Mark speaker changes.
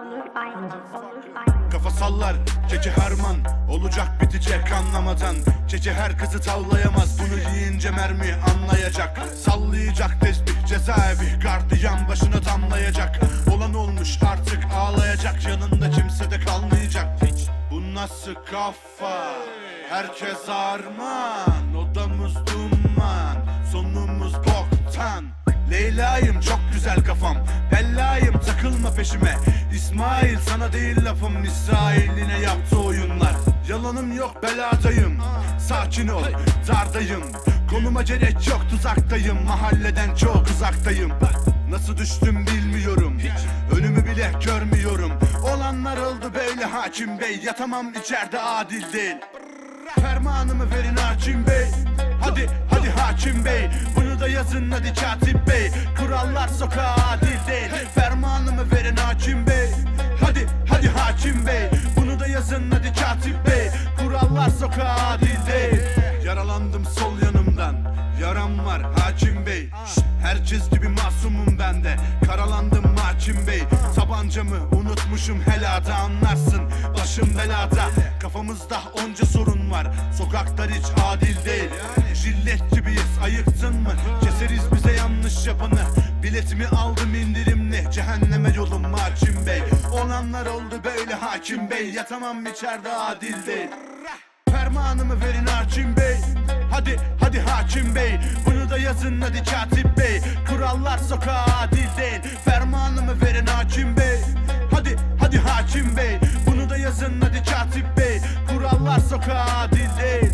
Speaker 1: Kafa sallar Çeki Herman, olacak bitecek anlamadan. Çeki her kızı tavlayamaz, bunu yiyince mermi anlayacak. Sallayacak tesbih cezaevi, gardiyan başına damlayacak. Olan olmuş artık ağlayacak, yanında kimse de kalmayacak. Bu nasıl kafa, herkes arman. Odamız duman, sonumuz boktan. Leyla'yım çok güzel kafam, bellayım takılma peşime. İsmail sana değil lafım, İsrail'ine yaptı oyunlar. Yalanım yok beladayım, sakin ol dardayım. Konuma gerek yok tuzaktayım, mahalleden çok uzaktayım. Nasıl düştüm bilmiyorum, önümü bile görmüyorum. Olanlar oldu böyle hakim bey, yatamam içeride adil değil. Fermanımı verin hakim bey, hadi hadi hakim bey. Bunu da yazın hadi katip bey, kurallar sokağa adil değil. Fermanımı verin hakim bey, hadi hadi hakim bey. Bunu da yazın hadi katip bey, kurallar sokağa adil değil. Yaralandım sol yanımdan, yaram var hakim bey. Herkes gibi masumum ben de, karalandım hakim bey. Tabancamı unutmuşum helada, anlarsın başım belada. Kafamızda onca sorun var, sokaklar hiç adil değil. Jillet gibiyiz, ayıktın mı? Keseriz bize yanlış yapanı. Biletimi aldım indirimli, cehenneme yolum hakim bey. Olanlar oldu böyle hakim bey, yatamam içeride adil değil. Fermanımı verin hakim bey, hadi hadi hakim bey. Bunu da yazın hadi katip bey, kurallar sokağa adil değil. Fermanımı verin hakim bey, hadi hadi hakim bey. Bunu da yazın hadi katip bey, kurallar sokağa adil değil.